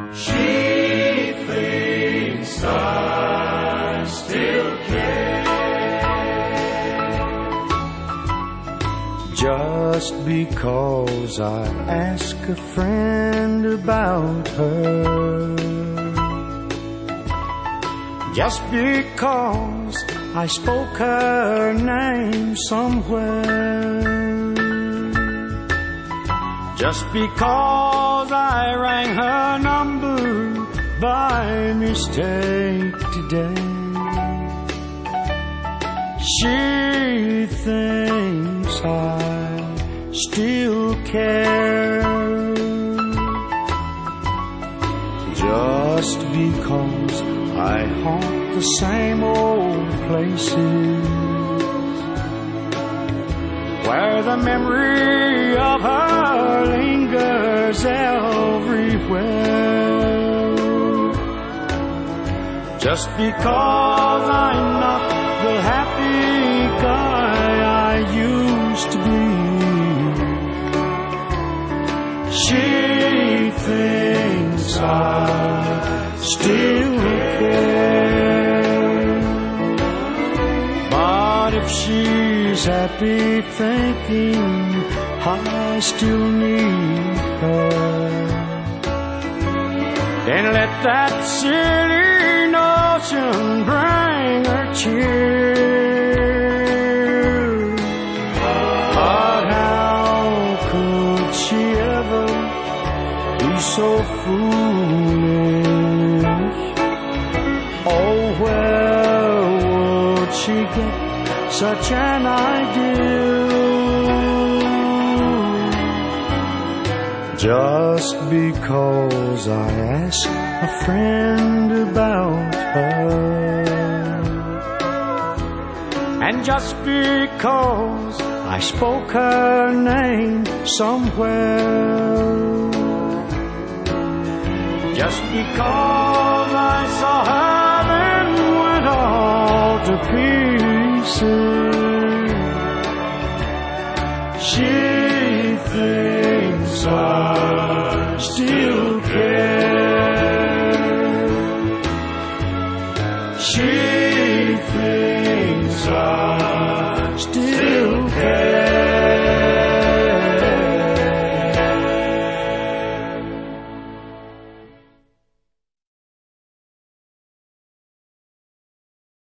She thinks I still care. Just because I ask a friend about her, just because I spoke her name somewhere, just because I rang her number by mistake today, she thinks I still care. Just because I haunt the same old places where the memory of her lingers everywhere, just because I'm not the happy guy I used to be, she thinks I still care. But if she's happy thinking I still need her, then let that silly notion bring her cheer. But how could she ever be so foolish? Oh, where would she get such an idea? Just because I ask a friend about her, and just because I spoke her name somewhere, just because I saw her then went all to pieces, she thinks I still